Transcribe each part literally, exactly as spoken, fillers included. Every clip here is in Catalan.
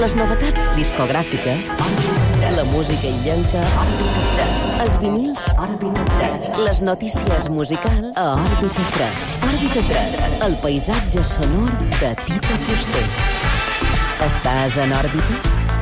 Les novetats discogràfiques, la música illenca, els vinils, les notícies musicals a Òrbita tres. Òrbita tres, el paisatge sonor de Tito Fuster. Estàs en òrbita?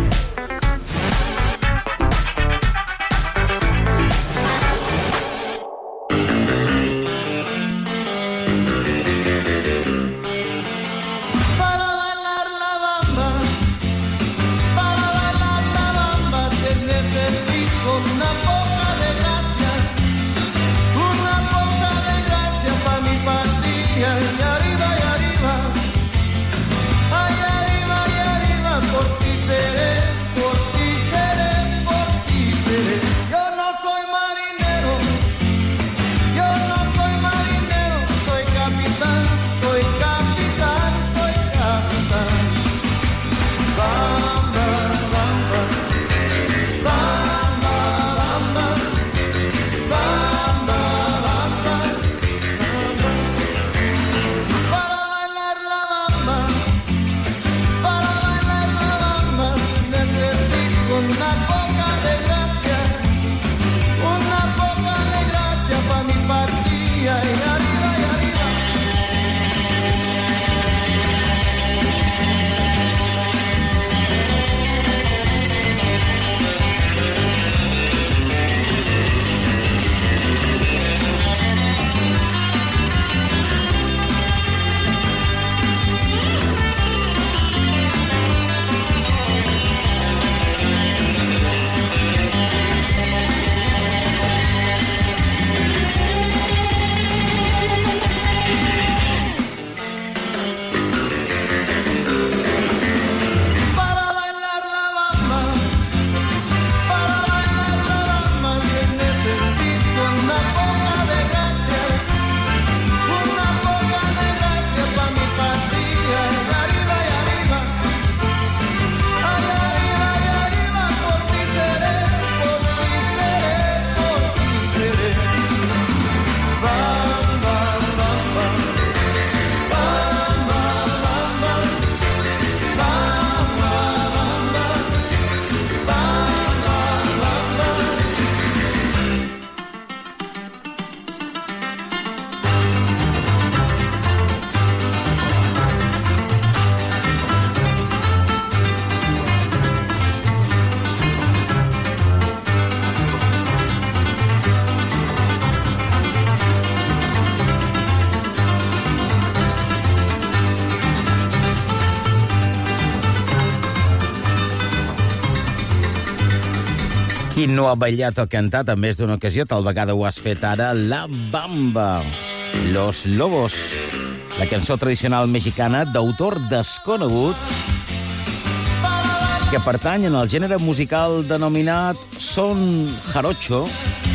Qui no ha ballat o cantat en més d'una ocasió, tal vegada ho has fet ara, La Bamba, Los Lobos, la cançó tradicional mexicana d'autor desconegut que pertany en el gènere musical denominat son jarocho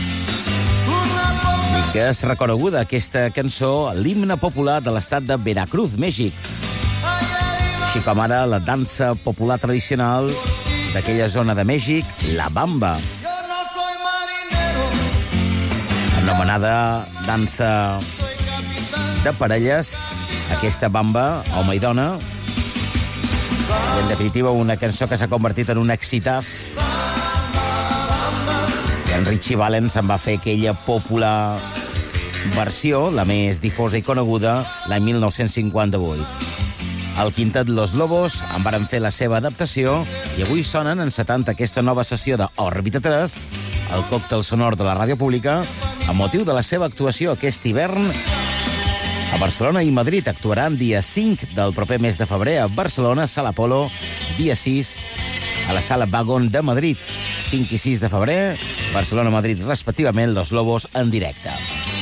i que és reconeguda aquesta cançó a l'himne popular de l'estat de Veracruz, Mèxic, així com ara la dansa popular tradicional d'aquella zona de Mèxic, la Bamba, anomenada dansa de parelles, aquesta Bamba, home i dona, i en definitiva una cançó que s'ha convertit en un exitàs, i en Richie Valens en va fer aquella popular versió, la més difosa i coneguda, l'any mil nou-cents cinquanta-vuit. El quintet Los Lobos en varen fer la seva adaptació i avui sonen en setanta aquesta nova sessió d'Òrbita tres, el còctel sonor de la ràdio pública, amb motiu de la seva actuació aquest hivern a Barcelona i Madrid. Actuaran dia cinc del proper mes de febrer a Barcelona, Sala Apolo, dia sis a la Sala Wagon de Madrid. cinc i sis de febrer, Barcelona-Madrid respectivament, Los Lobos en directe.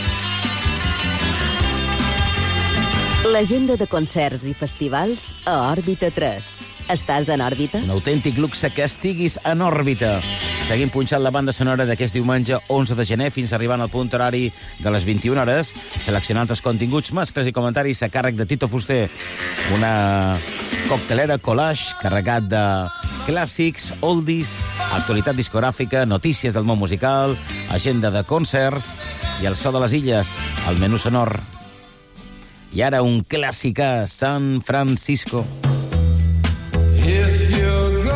L'agenda de concerts i festivals a Òrbita tres. Estàs en òrbita? Un autèntic luxe que estiguis en òrbita. Seguim punxant la banda sonora d'aquest diumenge onze de gener fins arribant al punt horari de les vint-i-una hores, seleccionant els continguts, mescles i comentaris a càrrec de Tito Fuster. Una coctelera collage carregat de clàssics, oldies, actualitat discogràfica, notícies del món musical, agenda de concerts i el so de les illes, el menú sonor. I ara un clàssic a San Francisco. If you're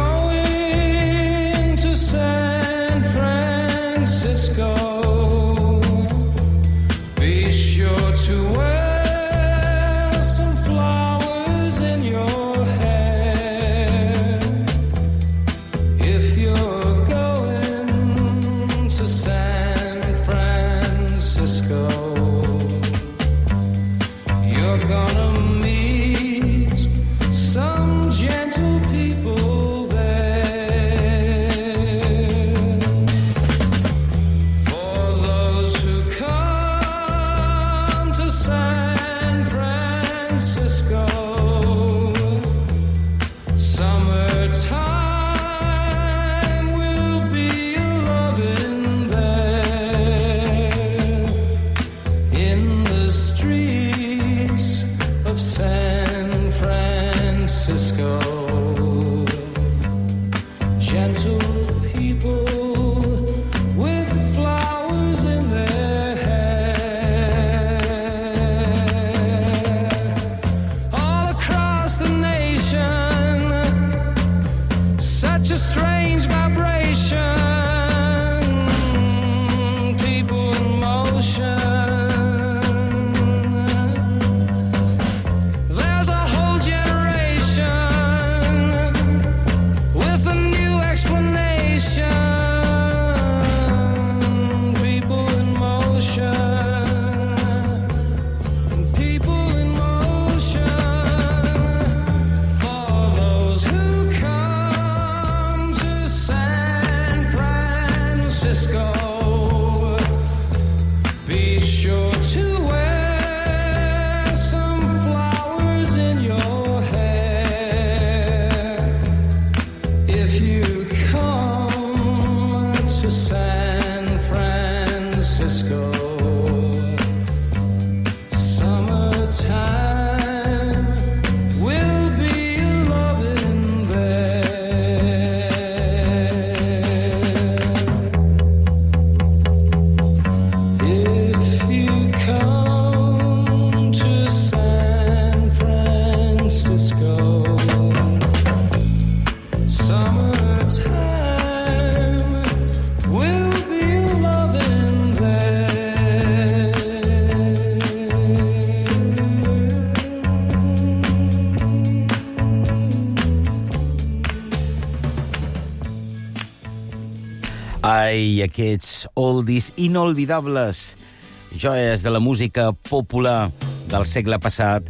Ai, aquests oldies inolvidables, joies de la música popular del segle passat,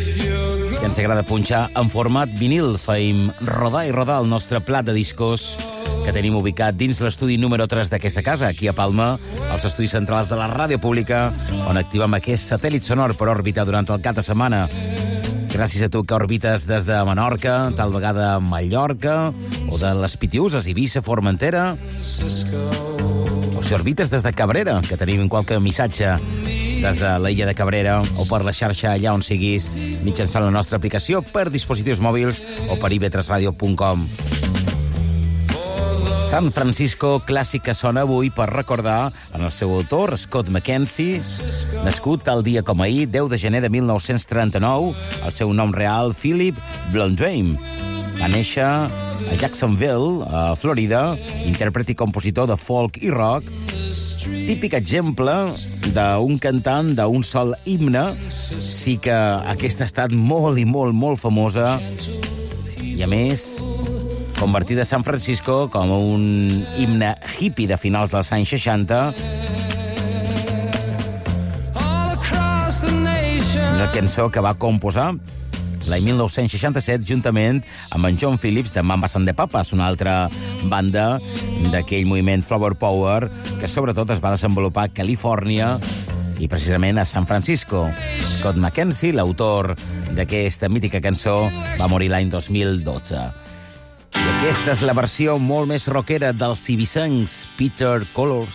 que ens agrada punxar en format vinil. Feim rodar i rodar el nostre plat de discos que tenim ubicat dins l'estudi número tres d'aquesta casa, aquí a Palma, als estudis centrals de la ràdio pública, on activem aquest satèl·lit sonor per òrbita durant el cap de setmana. Gràcies a tu que orbites des de Menorca, tal vegada Mallorca, o de les Pitiuses, Eivissa, Formentera, o si orbites des de Cabrera, que tenim qualque missatge des de l'illa de Cabrera, o per la xarxa allà on siguis, mitjançant la nostra aplicació per dispositius mòbils o per i ve tres ràdio punt com. San Francisco, clàssic que sona avui per recordar en el seu autor, Scott McKenzie, nascut tal dia com ahir, deu de gener de mil nou-cents trenta-nou, el seu nom real, Philip Blondheim. Va néixer a Jacksonville, a Florida, intèrpret i compositor de folk i rock, típic exemple d'un cantant d'un sol himne, sí que aquesta ha estat molt i molt, molt famosa, i a més convertida a San Francisco com un himne hippie de finals dels anys seixanta. Una cançó que va composar l'any mil nou-cents seixanta-set juntament amb en John Phillips de Mamas and the Papas, una altra banda d'aquell moviment Flower Power que sobretot es va desenvolupar a Califòrnia i precisament a San Francisco. Scott McKenzie, l'autor d'aquesta mítica cançó, va morir l'any dos mil dotze. I aquesta és la versió molt més rockera dels Eivissencs, Peter Colors.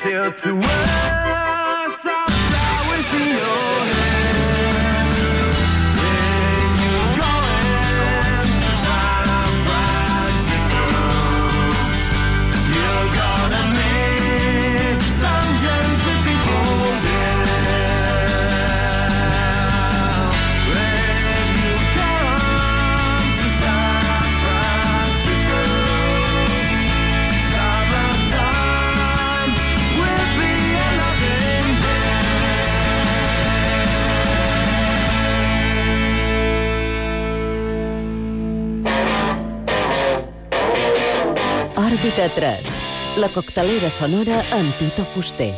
tilt to us, soft flowers in your hand. When you're going to San Francisco, you're gonna meet some gentle people there. When you come to San Francisco, summertime will be a loving day. Òrbita tres, la coctelera sonora amb Tito Fuster.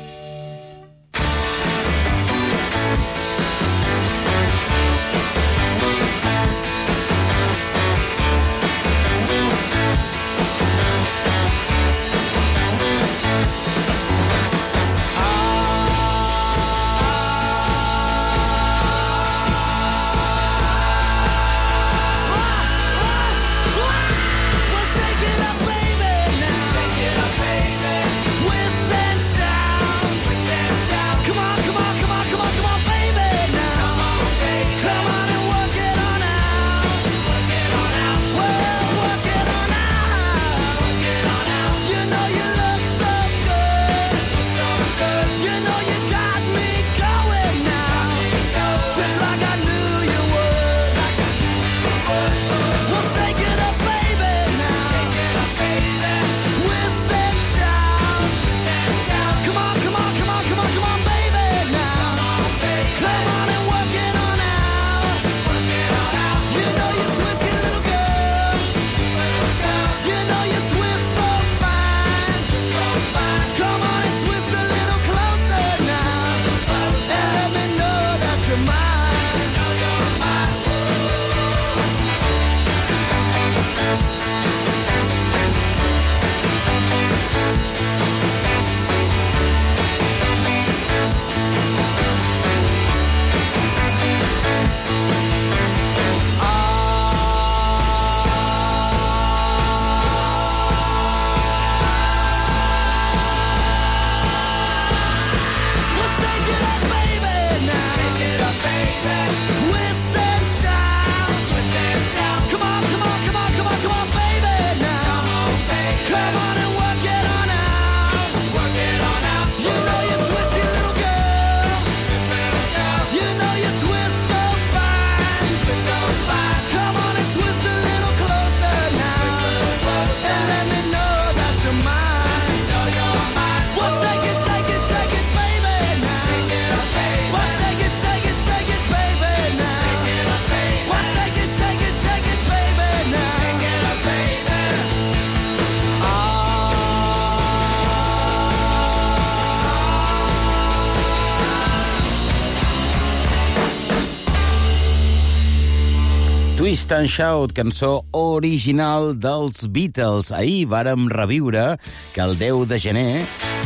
Twist and Shout, cançó original dels Beatles. Ahir vàrem reviure que el deu de gener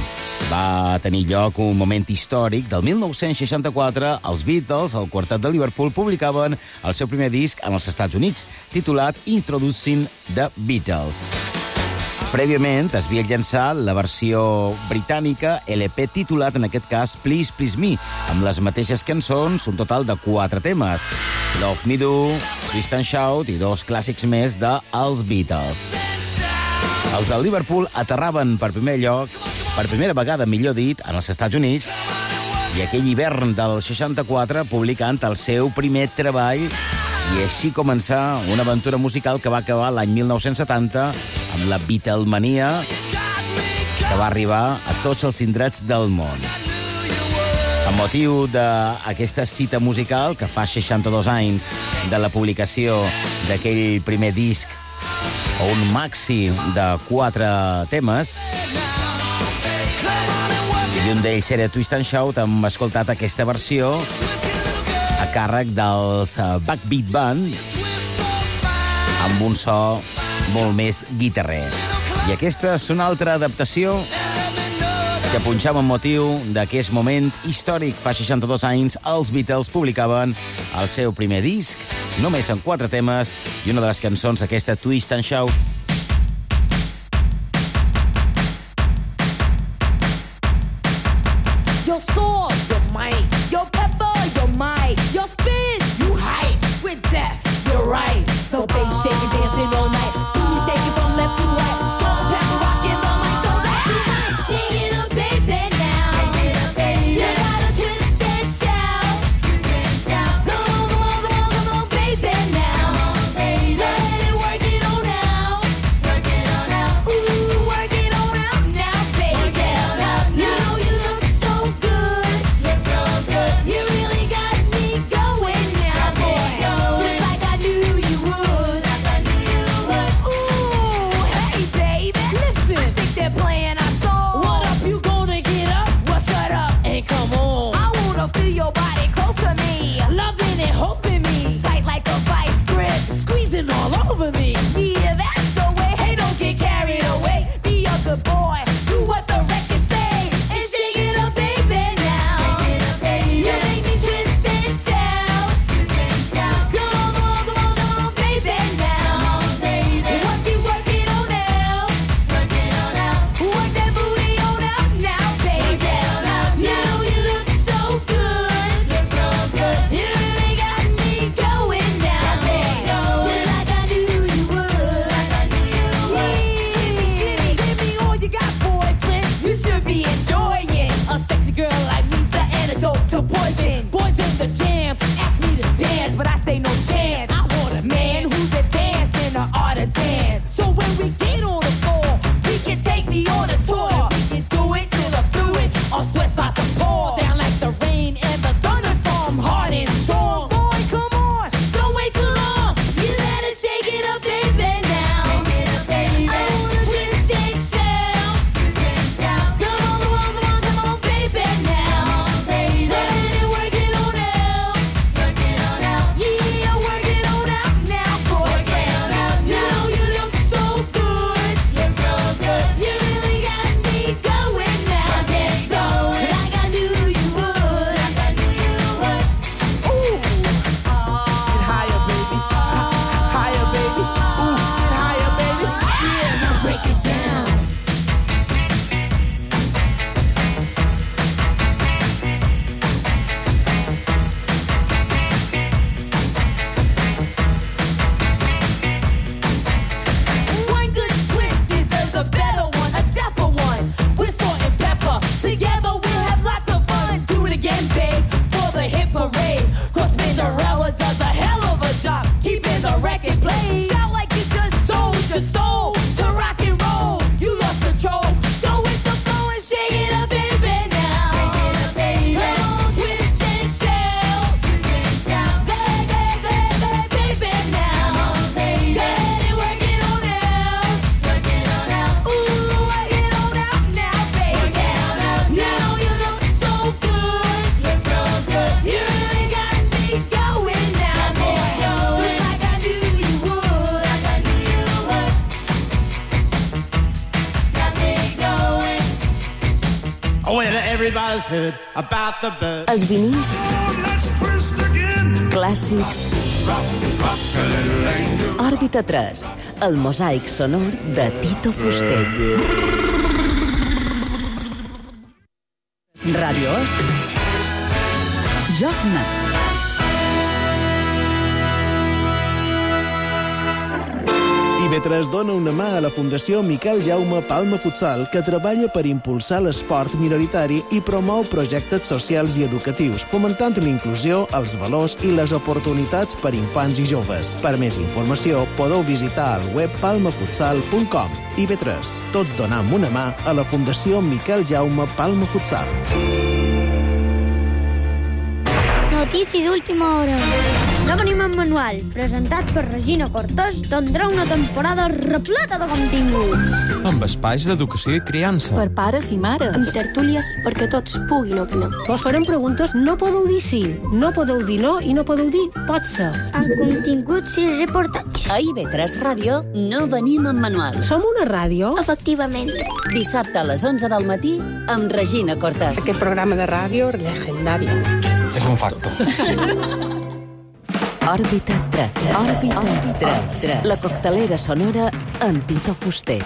va tenir lloc un moment històric. Del mil nou-cents seixanta-quatre, els Beatles, el quartet de Liverpool, publicaven el seu primer disc en els Estats Units, titulat Introducing the Beatles. Prèviament es havia llançat la versió britànica, L P titulat, en aquest cas, Please Please Me, amb les mateixes cançons, un total de quatre temes. Love Me Do, Twist and Shout i dos clàssics més de Els Beatles. Els de Liverpool aterraven per primer lloc, per primera vegada, millor dit, en els Estats Units, i aquell hivern del seixanta-quatre publicant el seu primer treball, i així començar una aventura musical que va acabar l'any mil nou-cents setanta amb la Beatlemania, que va arribar a tots els indrets del món. Amb motiu d'aquesta cita musical, que fa seixanta-dos anys de la publicació d'aquell primer disc, o un maxi de quatre temes, i un d'ells era Twist and Shout, hem escoltat aquesta versió a càrrec dels Backbeat Band, amb un so molt més guitarrer. I aquesta és una altra adaptació que punxava amb motiu d'aquest moment històric. Fa seixanta-dos anys, els Beatles publicaven el seu primer disc, només en quatre temes, i una de les cançons d'aquesta Twist and Shout. Your sword, your might. Your pepper, your might. Your spin, you hype. With death, you're right. The bass shaking, dancing all night. Booty shaking from left to right. Salt and pepper rocking the mic so that you might. Shake it up, baby, now. You gotta twist and shout. Come on, come on, come on, come on, baby, now. Go ahead and work it on out. Ooh, work it on out now, baby. You know you look so good. You really got me going now, boy. Just like I knew you would. Ooh, hey, baby, listen. Think they're playing our song. What up, you gonna get up? Well, shut up and come on. I wanna feel your body close to me. Loving and hoping me. Tight like a vice grip. Squeezing all over me. Yeah, that's the way. Hey, don't get carried away. Be a good boy. Do what the record say. And shake it up, baby, now. You make me twist and shout. Come on, come on, come on, come on, baby, now. Work it, work it on out. Work that booty on out now, baby. You know you look so good. You really got me going now, baby. Just like I knew you would. Yeah, give me all you got, boyfriend. You should be enjoying. A sexy girl like me's the antidote to poison. Boys in the jam ask me to dance, but I say no chance. I want a man who's advanced in the art of dance. So when we get on the floor, we can take me on a tour. We can do it till the fluid or sweat starts to pour down like the rain and the thunderstorm, hard and strong. Boy, come on, don't wait too long. You better shake it up, baby, now. I wanna twist and shout. Come on, come on, come on, come on, baby, now. Go ahead and work it on out. Yeah, work it on out now, boy. You know you look so good. You really got me going now, yeah, so like I knew you would. Ooh. Get higher, baby. Higher, baby. Ooh, get higher, baby. Yeah, now break it down. One good twist deserves a better one, a deafer one. With salt and pepper, together we'll have lots of fun. Do it again, babe, for the hit parade. Cause Cinderella does a hell of a job keeping the record played. Sound like you just sold your soul to rock and roll. You lost control. Go with the flow and shake it up, baby, now. Come on, twist and shout. Go ahead, go ahead, go ahead, go ahead, baby, now. Go ahead and work it on out. Ooh, work it on out now, baby. You know you look so good. You really got me going now, boy. Just like I knew you would. Got me going. Oh, well, everybody's heard about the bird. Els vinils Let's twist again. clàssics. Òrbita tres, el mosaic sonor de Tito Fuster. Ràdio Os. Joc Nat. I B tres dona una mà a la Fundació Miquel Jaume Palma Futsal, que treballa per impulsar l'esport minoritari i promou projectes socials i educatius, fomentant la inclusió, els valors i les oportunitats per infants i joves. Per més informació, podeu visitar el web palma futsal punt com. I B tres, tots donam una mà a la Fundació Miquel Jaume Palma Futsal. Notícies d'última hora. No venim en manual, presentat per Regina Cortès, tindrà una temporada repleta de continguts. Amb espais d'educació i criança. Per pares i mares. Amb tertúlies perquè tots puguin opinar. Vos farem preguntes, no podeu dir sí, no podeu dir no i no podeu dir pot ser. Amb continguts i reportatges. A I B tres Ràdio no venim en manual. Som una ràdio? Efectivament. Dissabte a les onze del matí amb Regina Cortès. Aquest programa de ràdio legendari. És un factor. Òrbita tres. Òrbita tres. La coctelera sonora amb Tito Fuster.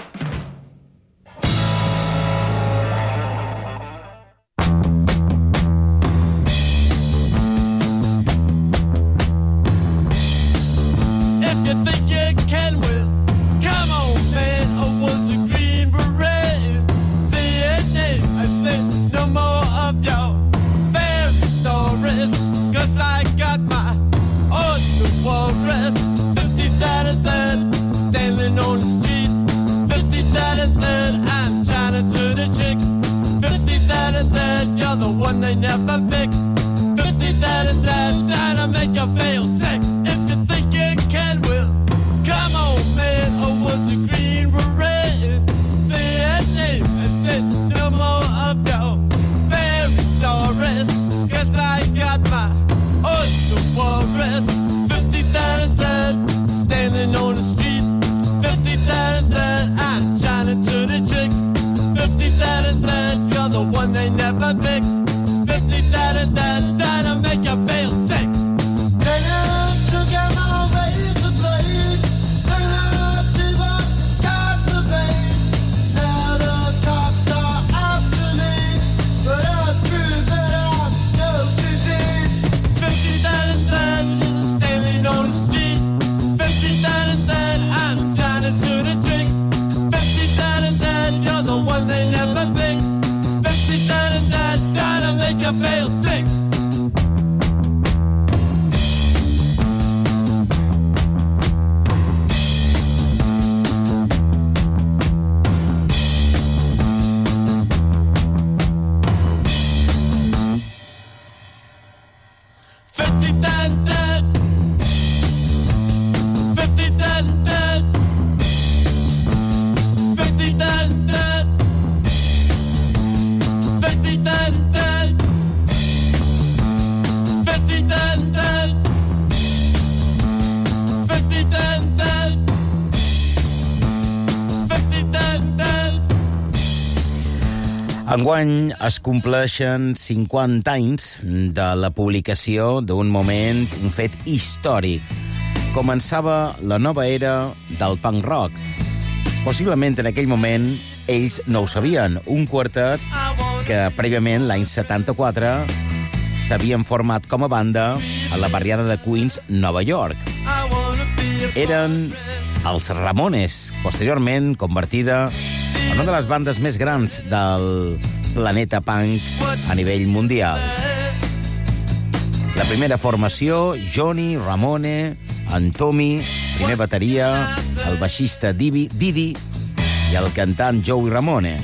you're the one they never pick. Fifty that and that, that'll make you feel sick. If you think you can, well, come on, man. Oh, was the green beret? Say that name and said no more of your fairy stories. 'Cause I got my oyster forest. Fifty that and that, standing on the street. Fifty that and that, I'm shining to the trick. Fifty that and that, you're the one they never pick. Fifty that and that, that'll make you feel sick. Then I took out my razor blade. Then I see what got the vein. Now the cops are after me, but I prove that I'm no disease. Fifty that and that, standing on the street. Fifty that and that, I'm shining to the trick. Fifty that and that, you're the one they never pick. Fifty that and that, that'll make you feel sick. Fifty that and that. Fifty that and that. Fifty that and that. Fifty that and that. Fifty that and that. Fifty that and that. Fifty that and that. Enguany es compleixen cinquanta anys de la publicació d'un moment, un fet històric. Començava la nova era del punk rock. Possiblement en aquell moment ells no ho sabien. Un quartet que prèviament, l'any setanta-quatre, s'havien format com a banda a la barriada de Queens, Nova York. Eren els Ramones, posteriorment convertida en una de les bandes més grans del planeta punk a nivell mundial. La primera formació, Johnny, Ramone, en Tommy, primer bateria, el baixista Divi, Didi i el cantant Joey Ramone.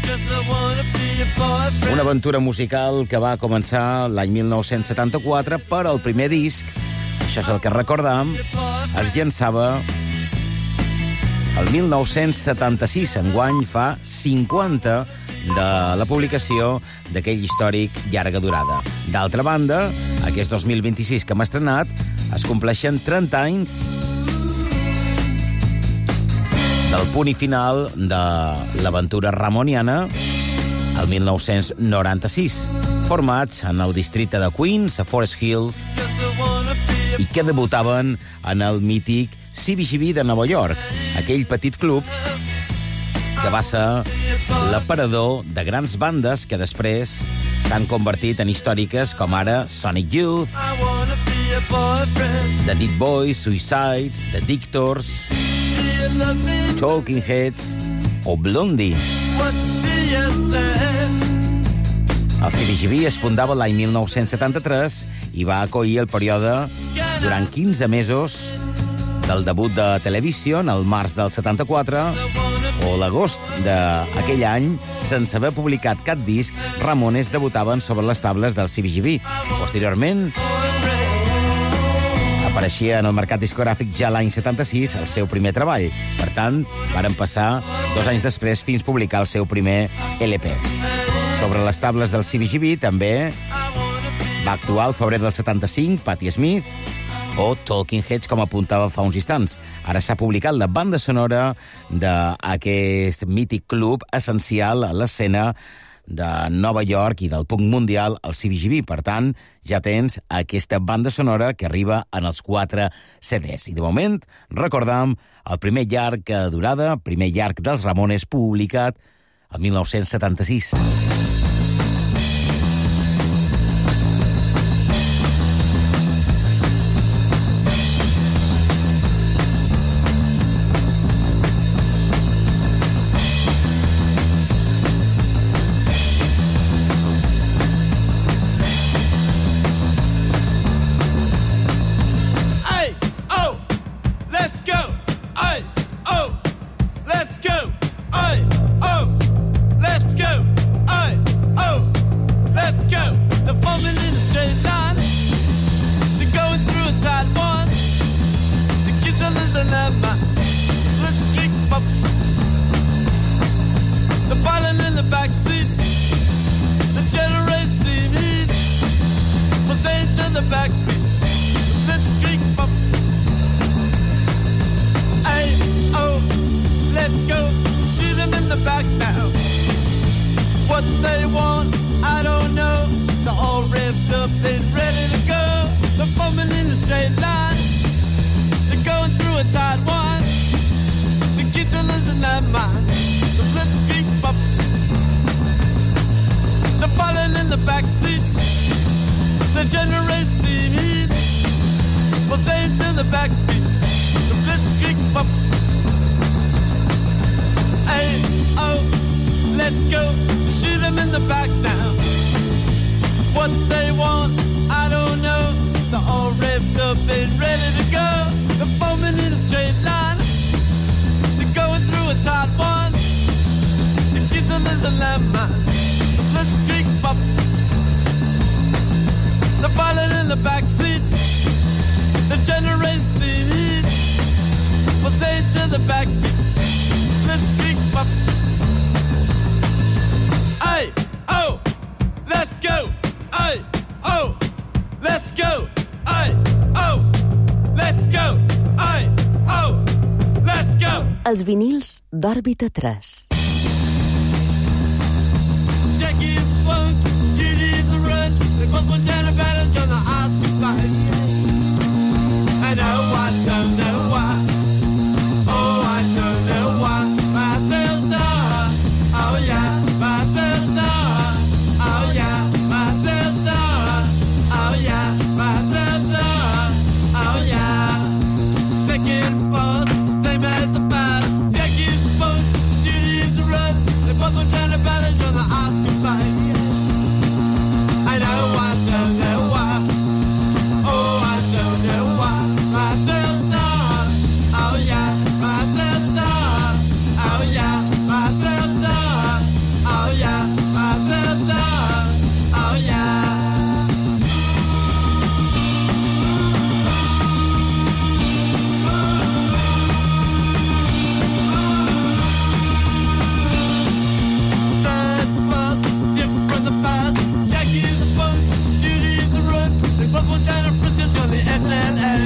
Una aventura musical que va començar l'any mil nou-cents setanta-quatre, però el primer disc, això és el que recordam, es llançava el mil nou-cents setanta-sis. Enguany fa cinquanta de la publicació d'aquell històric llarga durada. D'altra banda, aquest dos mil vint-i-sis que hem estrenat, es compleixen trenta anys del punt i final de l'aventura ramoniana, el mil nou-cents noranta-sis, formats en el districte de Queens, a Forest Hills, i que debutaven en el mític C B G B de Nova York, aquell petit club que va ser l'aparador de grans bandes que després s'han convertit en històriques, com ara Sonic Youth, The Dead Boys, Suicide, The Dictors, Talking Heads o Blondie. El C B G B es fundava l'any mil nou-cents setanta-tres i va acollir el període durant quinze mesos del debut de Television, el març del setanta-quatre, o l'agost d'aquell any, sense haver publicat cap disc, Ramones debutaven sobre les tables del C B G B. Posteriorment, apareixia en el mercat discogràfic ja l'any setanta-sis el seu primer treball. Per tant, varen passar dos anys després fins publicar el seu primer L P. Sobre les tables del C B G B també va actuar el febrer del setanta-cinc Patti Smith o Talking Heads, com apuntava fa uns instants. Ara s'ha publicat la banda sonora d'aquest mític club essencial a l'escena de Nova York i del punk mundial, el C B G B. Per tant, ja tens aquesta banda sonora que arriba en els quatre C Ds. I de moment, recordam el primer llarg durada, primer llarg dels Ramones, publicat el mil nou-cents setanta-sis. Let's go! the back seat that generates steam heat. Well, say to the back seat, the blitzkrieg pop. Hey, oh, let's go, shoot them in the back now. What they want, I don't know. They're all revved up and ready to go. They're foaming in a straight line. They're going through a tight one. The diesel is a landmine. The blitzkrieg pop. They're falling in the back seat. The generates steam heat. We'll say to the back seat. Blitzkrieg pop. Hey, oh, let's go. Hey, oh, let's go. Hey, oh, let's go. Hey, oh, let's go. Els vinils d'Òrbita tres. Jackie's funk, Judy's a run. They both want to balance on the Oscar fight. I know I don't know why. Oh, I don't know why. Matilda, oh yeah, Matilda, oh yeah, Matilda, oh yeah, Matilda, oh yeah. Second boss, same as the past. Jackie's funk, Judy's a run. They both want to balance on the Oscar fight. I know I don't know why. Oh, I don't know why. Matilda, oh yeah, Matilda, oh yeah, Matilda, oh yeah, Matilda, oh yeah. Third bus, dip from the past. Jackie's a bunk, Judy's a run. They both want down a princess on the S L A.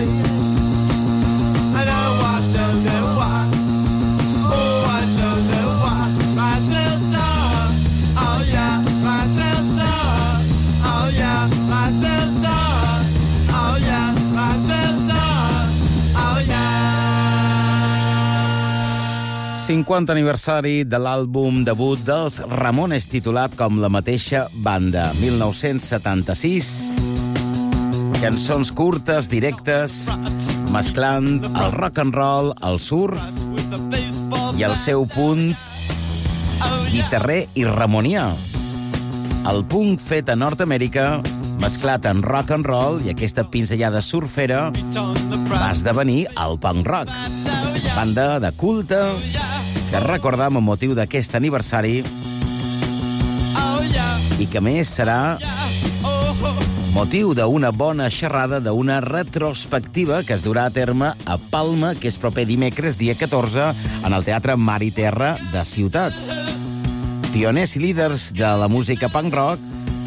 I know I don't know why. Oh, I don't know why. Matilda, oh yeah, Matilda, oh yeah, Matilda, oh yeah, Matilda, oh yeah. cinquanta aniversari de l'àlbum debut dels Ramones titulat com la mateixa banda, mil nou-cents setanta-sis. Cançons curtes, directes, mesclant el rock and roll, el surf i el seu punt guitarrer i ramonià. El punk fet a Nord-Amèrica, mesclat en rock and roll i aquesta pinzellada surfera, va esdevenir el punk rock. Banda de culte que recordam amb motiu d'aquest aniversari i que més serà motiu d'una bona xerrada, d'una retrospectiva que es durà a terme a Palma, que és proper dimecres, dia catorze, en el Teatre Mar i Terra de Ciutat. Pioners i líders de la música punk rock,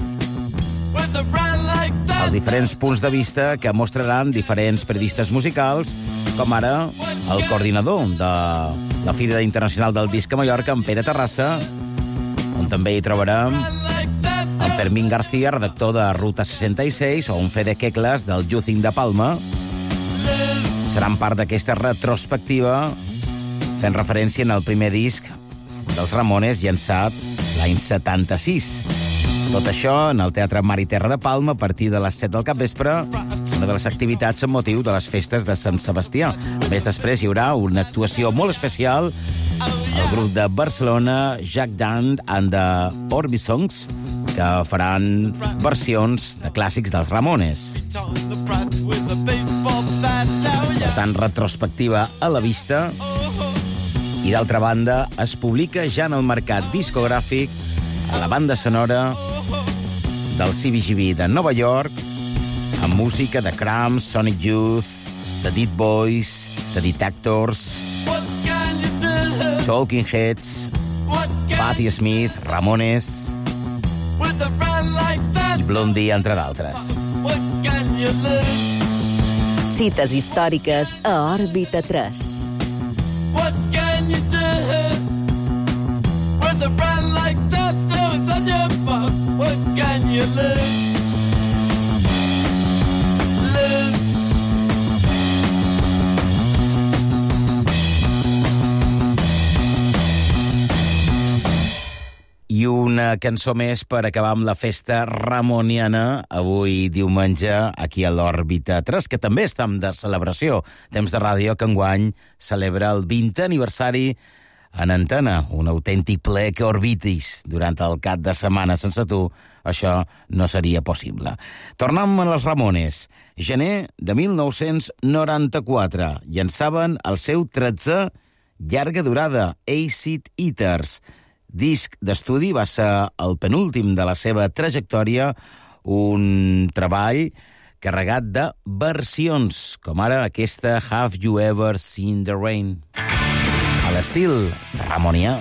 els diferents punts de vista que mostraran diferents periodistes musicals, com ara el coordinador de la Fira Internacional del Disc a Mallorca, en Pere Terrassa, on també hi trobarem en Fermín García, redactor de Ruta seixanta-sis, o un Fede Kekles del Youthing de Palma. Seran part d'aquesta retrospectiva fent referència en el primer disc dels Ramones llançat l'any setanta-sis. Tot això en el Teatre Mar i Terra de Palma a partir de les set del capvespre, una de les activitats amb motiu de les festes de Sant Sebastià. A més, després hi haurà una actuació molt especial al grup de Barcelona, Jack Dan and the Orbisongs, que faran versions de clàssics dels Ramones. Per tant, retrospectiva a la vista. I d'altra banda, es publica ja en el mercat discogràfic a la banda sonora del C B G B de Nova York, amb música de Cramps, Sonic Youth, The Dead Boys, The Detectors, Talking Heads, Patti Smith, Ramones i Blondie, entre d'altres. Cites històriques a Òrbita tres. What can you do with a brand like that toes on your butt? What can you lose? Lose. I una cançó més per acabar amb la festa ramoniana, avui diumenge, aquí a l'Òrbita tres, que també està de celebració. Temps de ràdio que enguany celebra el vintè aniversari en antena, un autèntic ple que orbitis durant el cap de setmana. Sense tu, això no seria possible. Tornem a les Ramones. Gener de mil nou-cents noranta-quatre. Llançaven el seu tretzè llarga durada, Acid Eaters. Disc d'estudi, va ser el penúltim de la seva trajectòria, un treball carregat de versions, com ara aquesta Have You Ever Seen the Rain? A l'estil ramonià.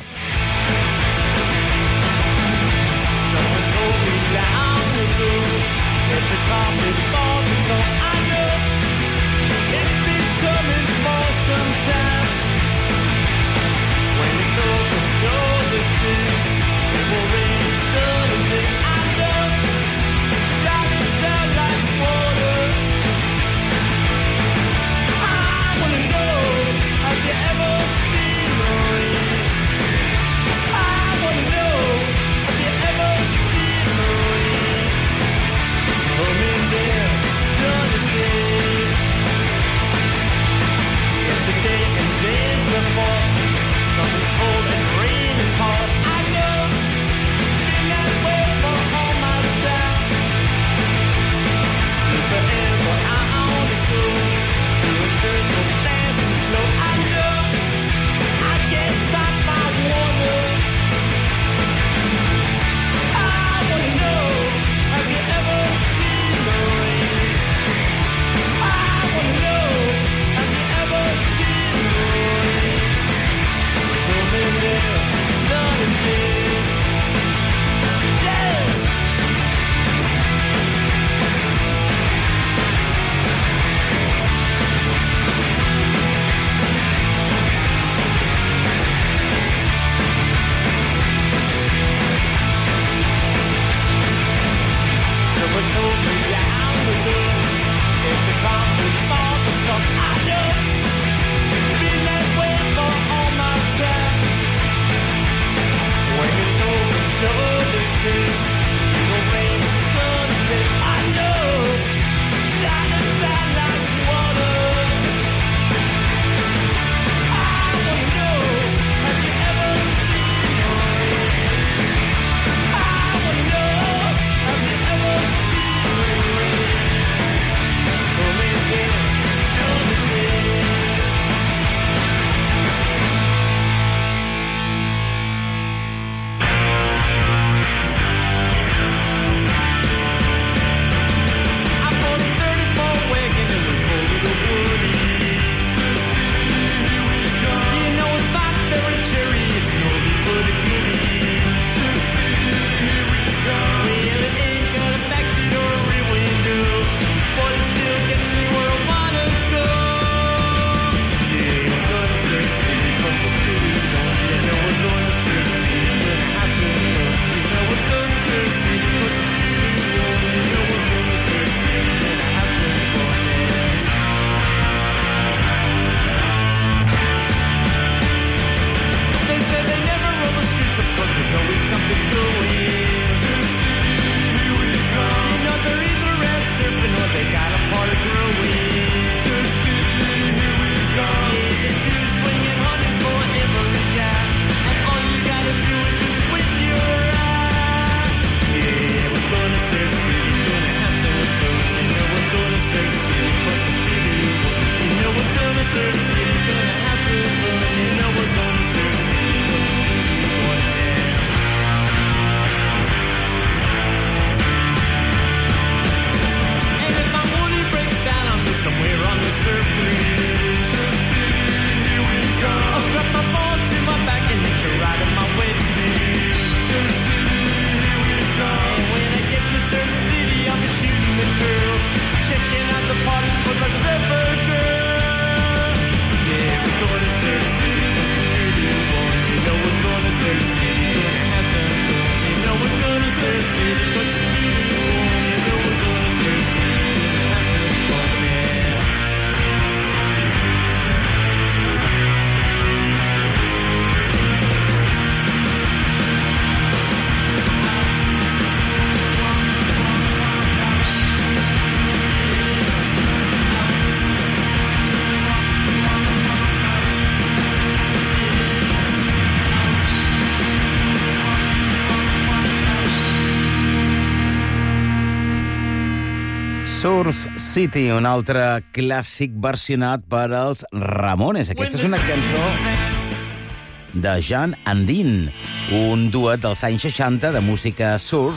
Surf City, un altre clàssic versionat per als Ramones. Aquesta és una cançó de Jan and Dean, un duet dels anys seixanta de música surf,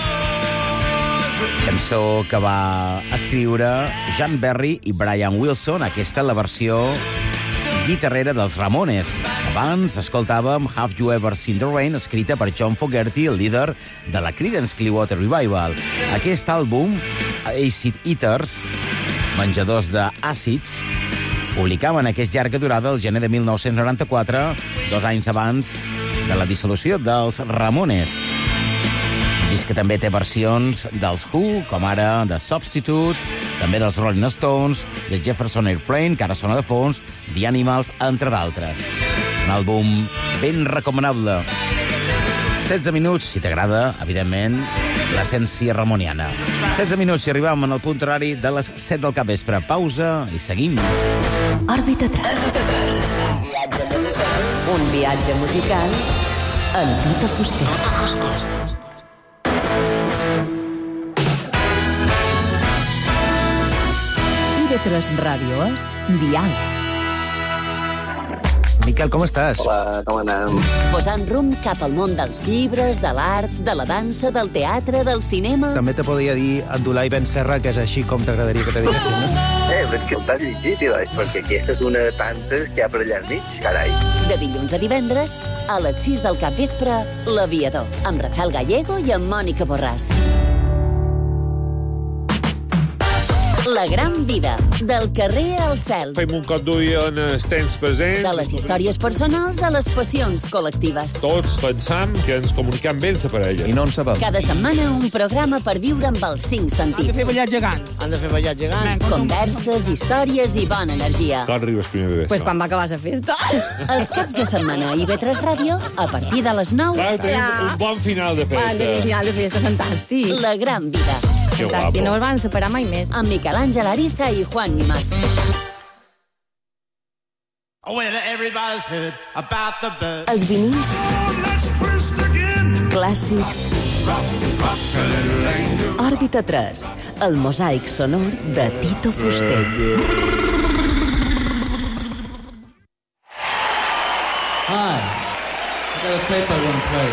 cançó que va escriure Jan Berry i Brian Wilson. Aquesta és la versió guitarrera dels Ramones. Abans escoltàvem Have You Ever Seen the Rain, escrita per John Fogerty, el líder de la Creedence Clearwater Revival. Aquest àlbum, Acid Eaters, menjadors d'àcids, publicaven aquest llarga durada el gener de mil nou-cents noranta-quatre, dos anys abans de la dissolució dels Ramones. Un disc que també té versions dels Who, com ara The Substitute, també dels Rolling Stones, The Jefferson Airplane, que ara sona de fons, The Animals, entre d'altres. Un àlbum ben recomanable. setze minuts, si t'agrada, evidentment, l'essència ramoniana. setze minuts, si arribam en el punt horari de les set del capvespre. Pausa i seguim. Òrbita tres. Un viatge musical en Tito Fuster. I de tres Ràdio és Dial. Miquel, com estàs? Hola, com anem? Posant rumb cap al món dels llibres, de l'art, de la dansa, del teatre, del cinema... També te podria dir Abdulai Ben Serra, que és així com t'agradaria que te diguessin, no? Eh, però és que t'has llegit, Eloi, perquè aquesta és una de tantes que hi ha per allà al mig, carai. De dilluns a divendres, a les sis del capvespre, L'Aviador, amb Rafael Gallego i amb Mònica Borràs. La gran vida, del carrer al cel. Fem un cop d'ull en els temps presents. De les històries personals a les passions col·lectives. Tots pensam que ens comunicam bé la parella. I no en sabem. Cada setmana un programa per viure amb els cinc sentits. Han de fer ballar gegants. Han de fer ballar gegants. Converses, històries i bona energia. Quan arribes primer de Pues quan va acabar la festa. Els caps de setmana a I V tres Ràdio, a partir de les nou. Clar, tenim Ja. un bon final de festa. Un final de festa fantàstic. La gran vida. Que Fantàstic, guapo. no els van separar mai més. Amb Miquel Àngel Ariza i Juan Nimas. When everybody's heard about the bird. Els vinils clàssics. Òrbita tres, el mosaic sonor de Tito Fuster. Hi, I got a tape I want to play.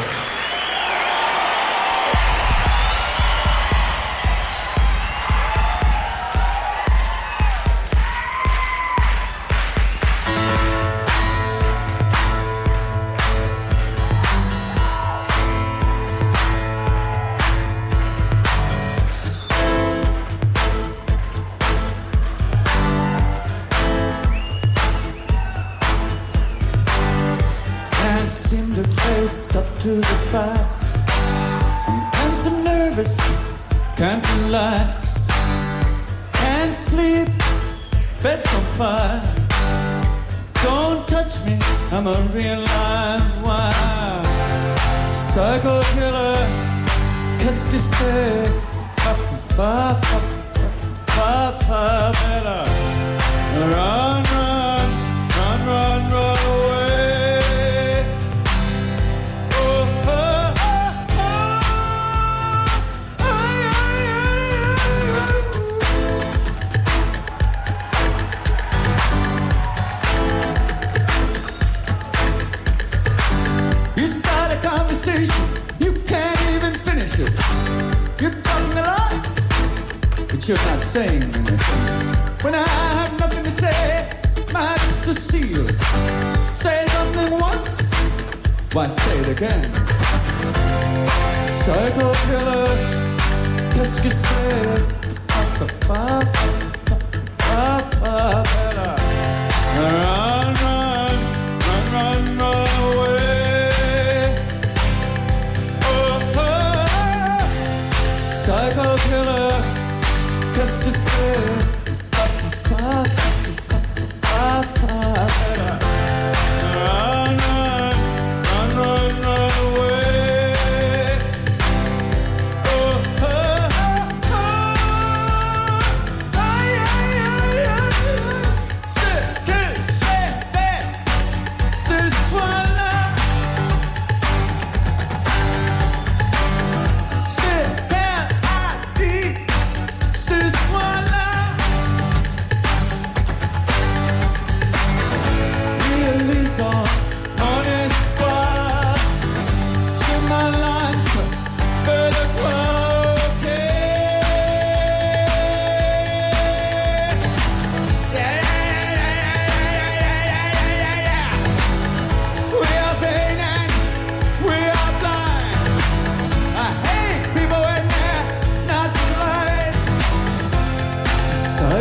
Can't seem to face up to the facts. I'm so nervous, can't relax. Can't sleep, bed's on fire. Don't touch me, I'm a real live wire. Psycho killer, qu'est-ce que c'est? Fa, fa, fa, fa, fa, better. Run, run, run, run, run away. Oh, oh, oh, oh. Ay, ay, ay, ay. You start a conversation, you can't even finish it. You're talking a lot, but you're not saying anything. When I have nothing to say, my lips are sealed. Say something once, why say it again? Psycho killer, qu'est-ce que c'est? Fa, fa, fa, fa, fa, fa, run, run, run, run, run away. Oh, oh, oh. Psycho killer, qu'est-ce que c'est? This one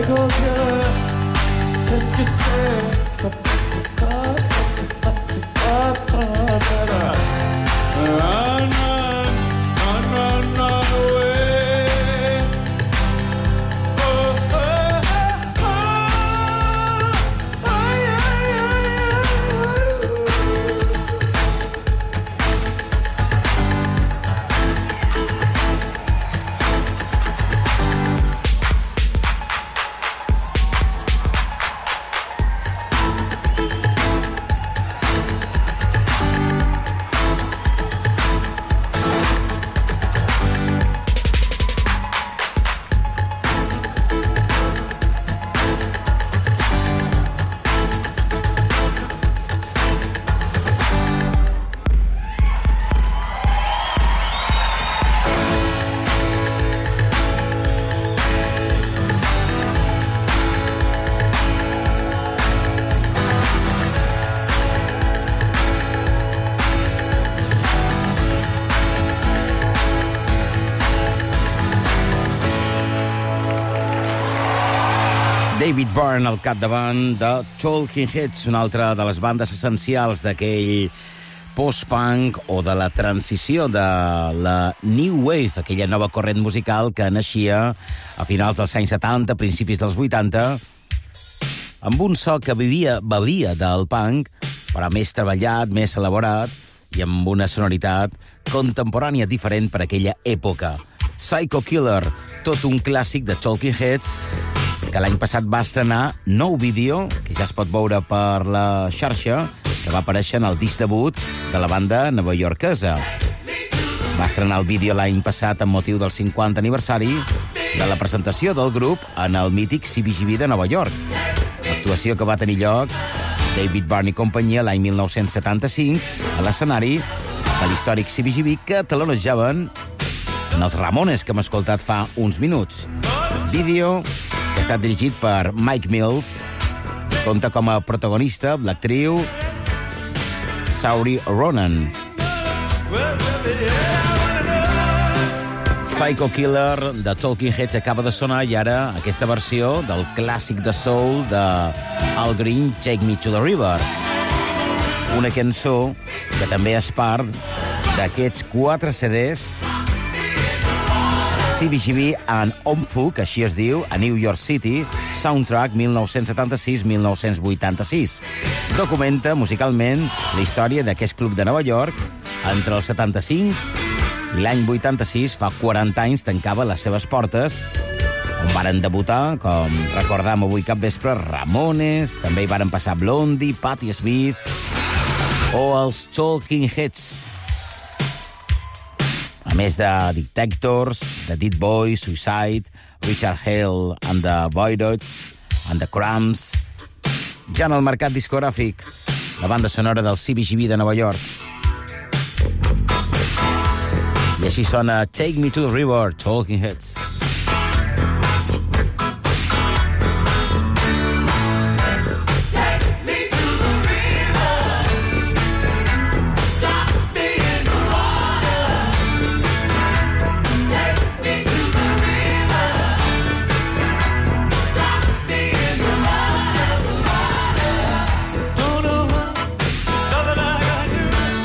psycho killer. Qu'est-ce que c'est? Run, run, run, run, run away. Oh, oh, oh, oh, oh, yeah, yeah, David Byrne al capdavant de Talking Heads, una altra de les bandes essencials d'aquell post-punk o de la transició de la New Wave, aquella nova corrent musical que naixia a finals dels anys setanta, principis dels vuitanta, amb un so que vivia, bevia del punk, però més treballat, més elaborat i amb una sonoritat contemporània diferent per aquella època. Psycho Killer, tot un clàssic de Talking Heads, que l'any passat va estrenar nou vídeo, que ja es pot veure per la xarxa, que va aparèixer en el disc debut de la banda novaiorquesa. Va estrenar el vídeo l'any passat amb motiu del cinquanta aniversari de la presentació del grup en el mític C B G B de Nova York. L'actuació que va tenir lloc David Byrne i companyia l'any mil nou-cents setanta-cinc a l'escenari de l'històric C B G B que talonejaven en els Ramones que hem escoltat fa uns minuts. Vídeo que ha estat dirigit per Mike Mills, que compta com a protagonista l'actriu Saoirse Ronan. Psycho Killer de Talking Heads acaba de sonar i ara aquesta versió del clàssic de soul de Al Green, Take Me to the River. Una cançó que també és part d'aquests quatre C Ds C B G B and Omfug, així es diu, a New York City, soundtrack mil nou-cents setanta-sis a mil nou-cents vuitanta-sis. Documenta musicalment la història d'aquest club de Nova York entre el setanta-cinc i l'any vuitanta-sis, fa quaranta anys, tancava les seves portes, on varen debutar, com recordam avui cap vespre, Ramones, també hi varen passar Blondie, Patti Smith o els Talking Heads. A més de Detectors, The Dead Boys, Suicide, Richard Hale and the Voidoids, and the Cramps. Ja en el mercat discogràfic, la banda sonora del C B G B de Nova York. I així sona Take Me to the River, Talking Heads.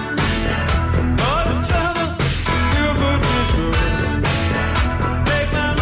Take my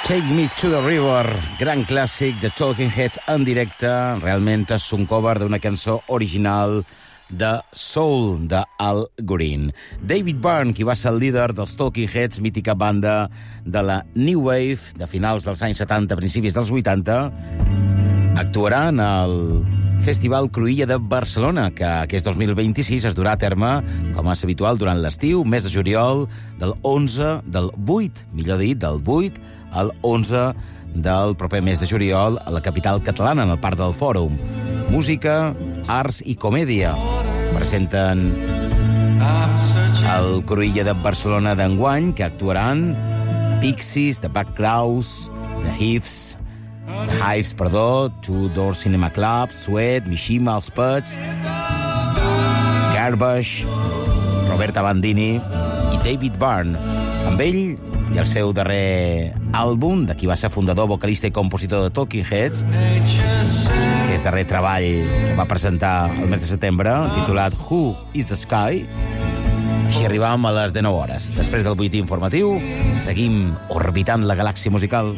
Take Me to the River, gran clàssic de Talking Heads en directe. Realment és un cover d'una cançó original de Soul, de Al Green. David Byrne, qui va ser el líder dels Talking Heads, mítica banda de la New Wave de finals dels anys setanta, principis dels vuitanta, actuarà en el Festival Cruïlla de Barcelona, que aquest dos mil vint-i-sis es durà a terme, com és habitual, durant l'estiu, mes de juliol, del onze, del vuit, millor dit, del vuit al onze del proper mes de juliol a la capital catalana, en el Parc del Fòrum. Música, arts i comèdia. Presenten el Cruïlla de Barcelona d'enguany, que actuaran Pixies, The Bad Crows, The Hives, The Hives, perdó, Two Door Cinema Club, Sweat, Mishima, Els Pets, Garbage, Roberta Bandini i David Byrne. Amb ell i el seu darrer àlbum, de qui va ser fundador, vocalista i compositor de Talking Heads, aquest darrer treball que va presentar el mes de setembre, titulat Who is the Sky? Així arribam a les dinou hores. Després del butlletí informatiu, seguim orbitant la galàxia musical.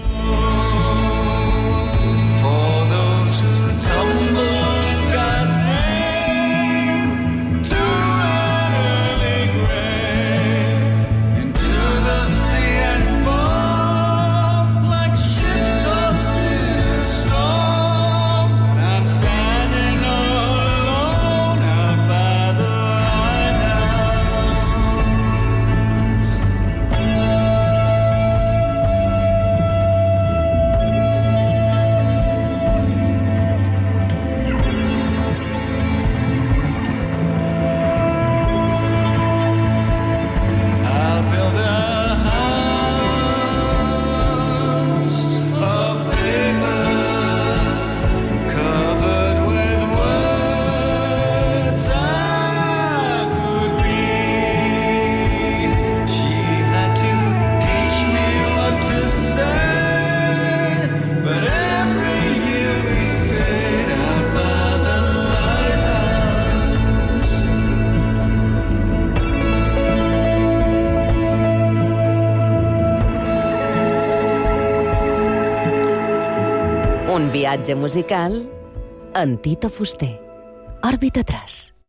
Un viatge musical en Tito Fuster. Òrbita tres.